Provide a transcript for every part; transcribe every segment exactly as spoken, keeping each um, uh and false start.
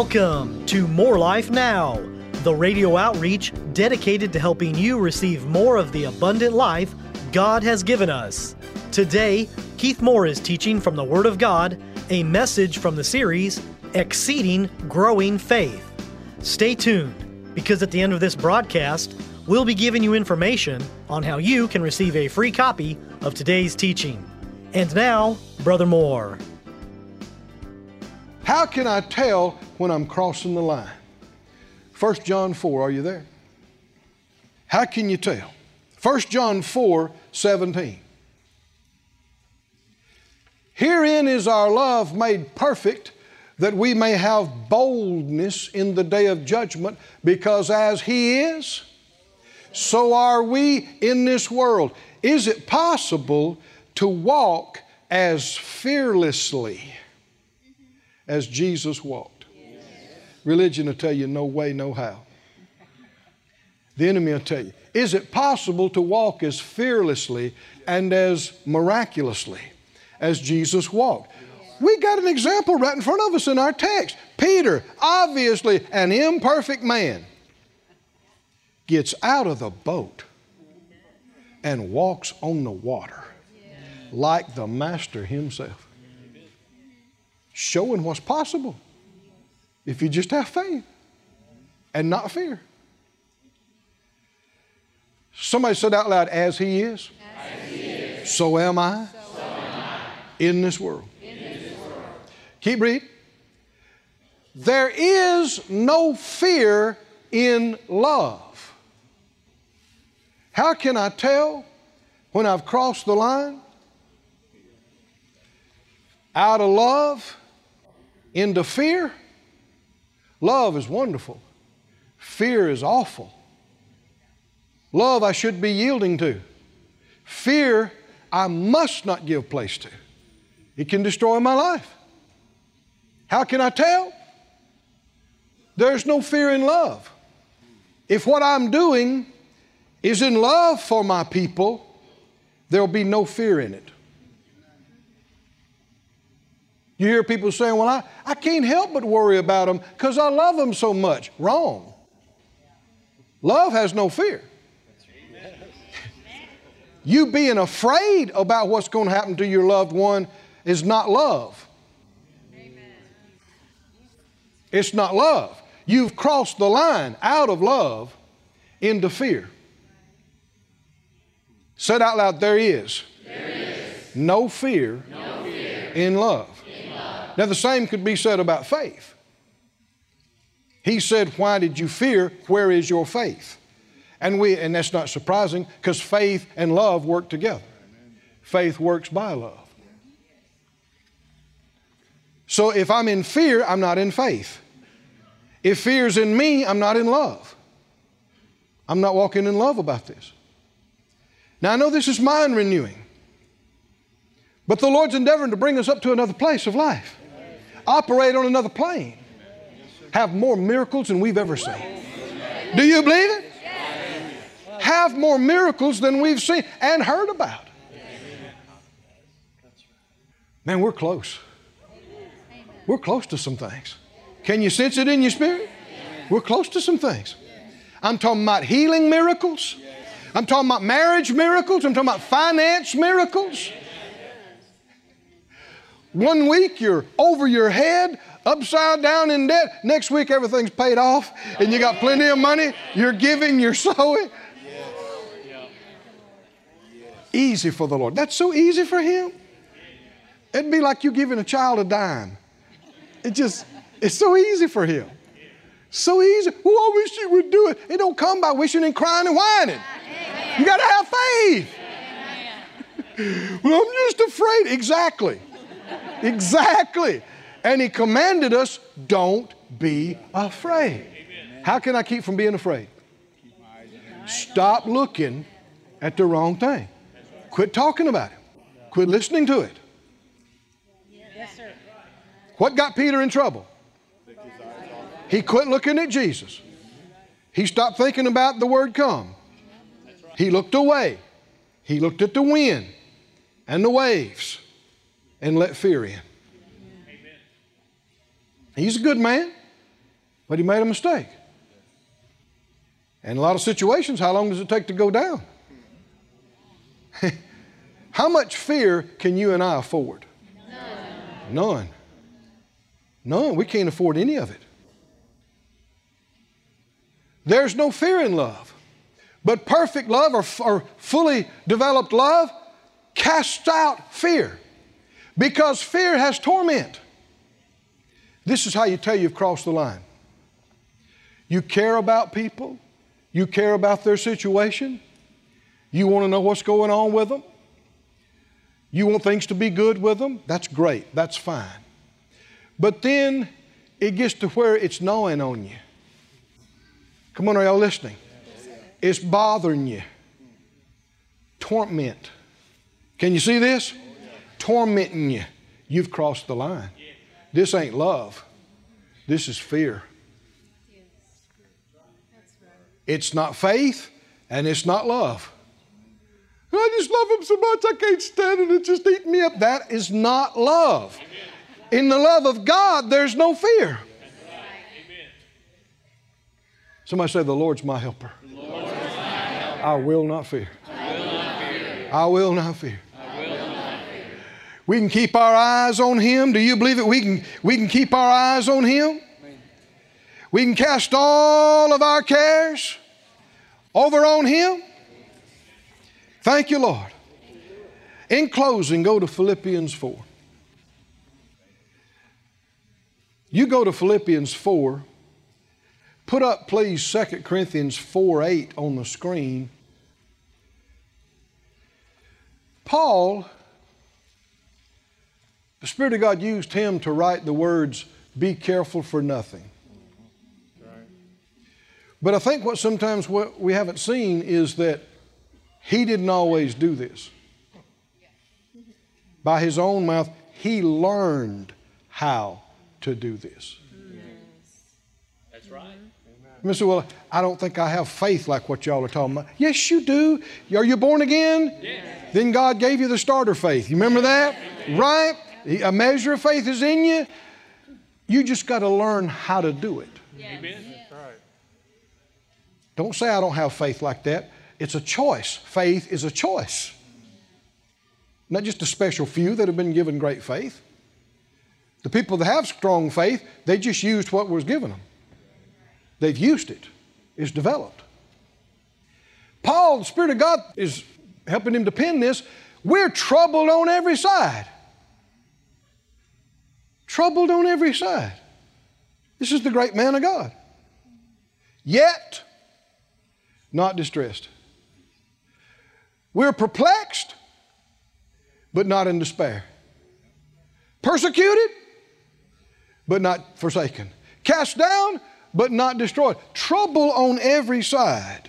Welcome to More Life Now, the radio outreach dedicated to helping you receive more of the abundant life God has given us. Today, Keith Moore is teaching from the Word of God, a message from the series, Exceeding Growing Faith. Stay tuned, because at the end of this broadcast, we'll be giving you information on how you can receive a free copy of today's teaching. And now, Brother Moore. How can I tell when I'm crossing the line? First John four, are you there? How can you tell? First John four, seventeen. Herein is our love made perfect, that we may have boldness in the day of judgment, because as He is, so are we in this world. Is it possible to walk as fearlessly as Jesus walked? Yes. Religion will tell you no way, no how. The enemy will tell you, is it possible to walk as fearlessly and as miraculously as Jesus walked? We got an example right in front of us in our text. Peter, obviously an imperfect man, gets out of the boat and walks on the water like the Master Himself, showing what's possible if you just have faith and not fear. Somebody said out loud, as He is, as he is. So, am I, so am I in this world. In this world. Keep reading. There is no fear in love. How can I tell when I've crossed the line? Out of love into fear. Love is wonderful. Fear is awful. Love I should be yielding to. Fear I must not give place to. It can destroy my life. How can I tell? There's no fear in love. If what I'm doing is in love for my people, there'll be no fear in it. You hear people saying, well, I, I can't help but worry about them because I love them so much. Wrong. Love has no fear. You being afraid about what's going to happen to your loved one is not love. It's not love. You've crossed the line out of love into fear. Said out loud, there is, there is no fear, no fear in love. in love. Now the same could be said about faith. He said, why did you fear? Where is your faith? And we, and that's not surprising, because faith and love work together. Faith works by love. So if I'm in fear, I'm not in faith. If fear's in me, I'm not in love. I'm not walking in love about this. Now I know this is mind renewing, but the Lord's endeavoring to bring us up to another place of life. Operate on another plane. Have more miracles than we've ever seen. Do you believe it? Have more miracles than we've seen and heard about. Man, we're close. We're close to some things. Can you sense it in your spirit? We're close to some things. I'm talking about healing miracles. I'm talking about marriage miracles. I'm talking about finance miracles. One week you're over your head, upside down in debt. Next week everything's paid off and you got plenty of money. You're giving, you're sowing. Easy for the Lord. That's so easy for Him. It'd be like you giving a child a dime. It just, it's so easy for Him. So easy. Oh, I wish He would do it. It don't come by wishing and crying and whining. You got to have faith. Well, I'm just afraid. Exactly. Exactly. And He commanded us, don't be afraid. How can I keep from being afraid? Stop looking at the wrong thing. Quit talking about it. Quit listening to it. Yes, sir. What got Peter in trouble? He quit looking at Jesus. He stopped thinking about the word come. He looked away. He looked at the wind and the waves and let fear in. He's a good man. But he made a mistake. And in a lot of situations, how long does it take to go down? How much fear can you and I afford? None. None. None. We can't afford any of it. There's no fear in love. But perfect love, or, or fully developed love, casts out fear. Because fear has torment. This is how you tell you've crossed the line. You care about people. You care about their situation. You want to know what's going on with them. You want things to be good with them. That's great. That's fine. But then it gets to where it's gnawing on you. Come on, are y'all listening? It's bothering you. Torment. Can you see this? Tormenting you. You've crossed the line. This ain't love. This is fear. It's not faith and it's not love. I just love him so much I can't stand it. It's just eating me up. That is not love. In the love of God, there's no fear. Somebody say, the Lord's my helper. I will not fear. I will not fear. We can keep our eyes on Him. Do you believe it? We can, we can keep our eyes on Him. We can cast all of our cares over on Him. Thank you, Lord. In closing, go to Philippians four. You go to Philippians four. Put up, please, Second Corinthians four eight on the screen. Paul, the Spirit of God used him to write the words, be careful for nothing. But I think what sometimes what we haven't seen is that he didn't always do this. By his own mouth, he learned how to do this. That's right. You say, well, I don't think I have faith like what y'all are talking about. Yes, you do. Are you born again? Yes. Then God gave you the starter faith. You remember that? Right? A measure of faith is in you. You just got to learn how to do it. Yes. Amen. That's right. Don't say I don't have faith like that. It's a choice. Faith is a choice. Not just a special few that have been given great faith. The people that have strong faith, they just used what was given them. They've used it. It's developed. Paul, the Spirit of God is helping him to pen this. We're troubled on every side. Troubled on every side. This is the great man of God. Yet, not distressed. We're perplexed, but not in despair. Persecuted, but not forsaken. Cast down, but not destroyed. Trouble on every side.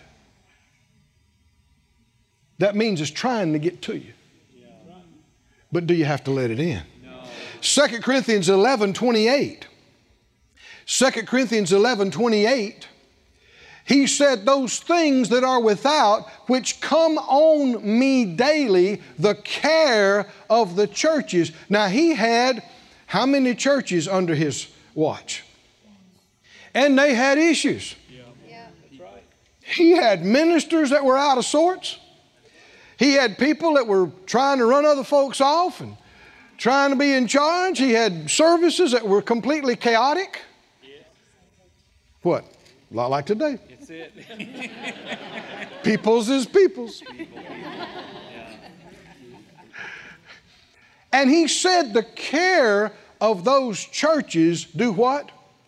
That means it's trying to get to you. But do you have to let it in? No. Second Corinthians eleven twenty-eight. Second Corinthians eleven twenty-eight. He said, those things that are without, which come on me daily, the care of the churches. Now he had how many churches under his watch? And they had issues. Yeah. Yeah. That's right. He had ministers that were out of sorts. He had people that were trying to run other folks off and trying to be in charge. He had services that were completely chaotic. Yeah. What? A lot like today. That's it. People's is people's. People. Yeah. And he said the care of those churches do what?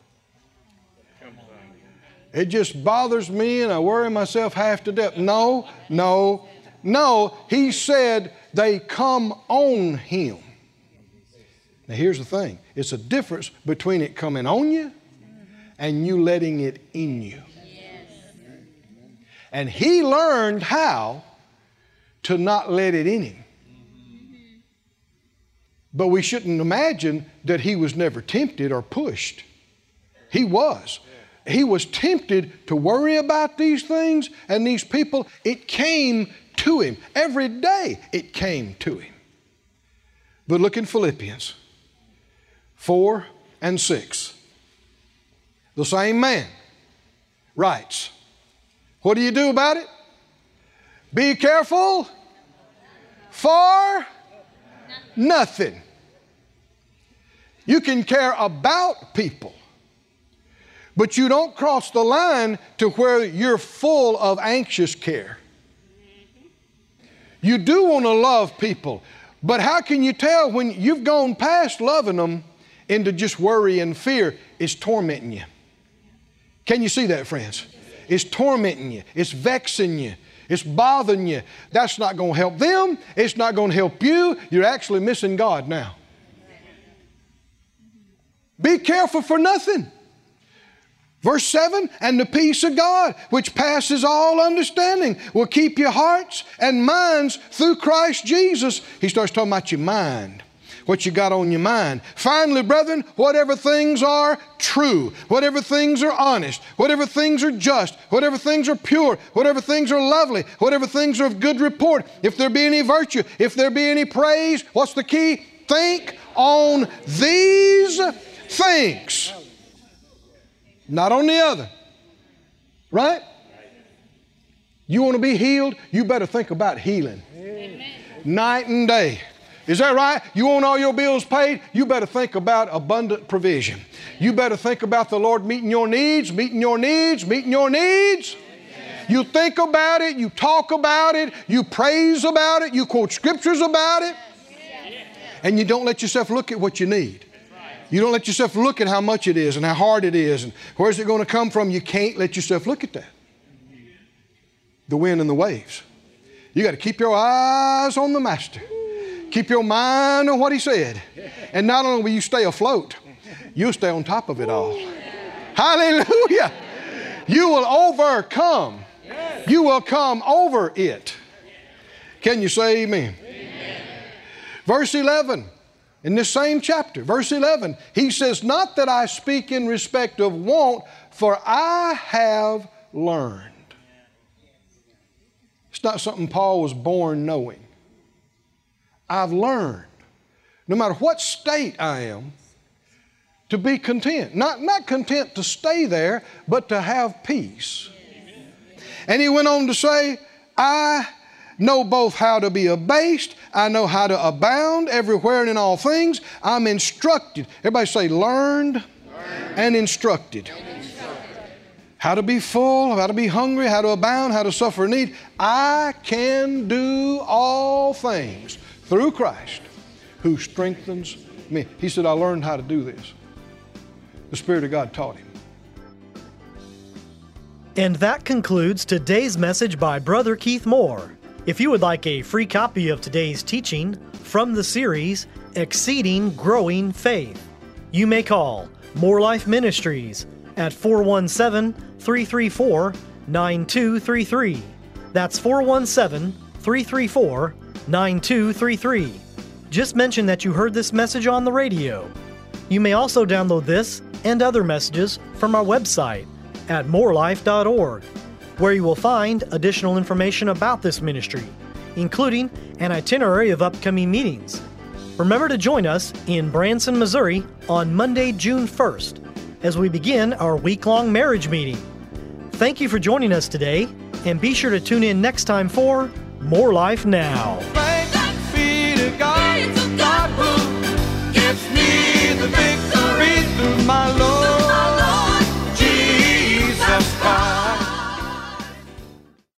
It just bothers me and I worry myself half to death. No, no, no. He said they come on him. Now here's the thing. It's a difference between it coming on you and you letting it in you. And he learned how to not let it in him. But we shouldn't imagine that he was never tempted or pushed. He was. He was tempted to worry about these things and these people. It came to him. Every day it came to him. But look in Philippians four and six. the same man, writes, what do you do about it? Be careful for nothing. You can care about people, but you don't cross the line to where you're full of anxious care. You do want to love people, but how can you tell when you've gone past loving them into just worry and fear? It's tormenting you. Can you see that, friends? It's tormenting you. It's vexing you. It's bothering you. That's not going to help them. It's not going to help you. You're actually missing God now. Be careful for nothing. Verse seven, and the peace of God, which passes all understanding, will keep your hearts and minds through Christ Jesus. He starts talking about your mind, what you got on your mind. Finally, brethren, whatever things are true, whatever things are honest, whatever things are just, whatever things are pure, whatever things are lovely, whatever things are of good report, if there be any virtue, if there be any praise, what's the key? Think on these things. Not on the other. Right? You want to be healed? You better think about healing. Amen. Night and day. Is that right? You want all your bills paid? You better think about abundant provision. You better think about the Lord meeting your needs, meeting your needs, meeting your needs. Amen. You think about it, you talk about it, you praise about it, you quote scriptures about it, and you don't let yourself look at what you need. You don't let yourself look at how much it is and how hard it is and where's it going to come from. You can't let yourself look at that. The wind and the waves. You got to keep your eyes on the Master. Keep your mind on what He said. And not only will you stay afloat, you'll stay on top of it all. Hallelujah. You will overcome. You will come over it. Can you say amen? Amen. Verse eleven. In this same chapter, verse eleven, he says, not that I speak in respect of want, for I have learned. It's not something Paul was born knowing. I've learned, no matter what state I am, to be content. Not, not content to stay there, but to have peace. And he went on to say, I know both how to be abased, I know how to abound everywhere and in all things. I'm instructed. Everybody say learned, learned. And, instructed. and instructed. How to be full, how to be hungry, how to abound, how to suffer need. I can do all things through Christ who strengthens me. He said, I learned how to do this. The Spirit of God taught him. And that concludes today's message by Brother Keith Moore. If you would like a free copy of today's teaching from the series, Exceeding Growing Faith, you may call More Life Ministries at four one seven, three three four, nine two three three. That's four one seven, three three four, nine two three three. Just mention that you heard this message on the radio. You may also download this and other messages from our website at more life dot org. where you will find additional information about this ministry, including an itinerary of upcoming meetings. Remember to join us in Branson, Missouri on Monday, June first, as we begin our week-long marriage meeting. Thank you for joining us today, and be sure to tune in next time for More Life Now.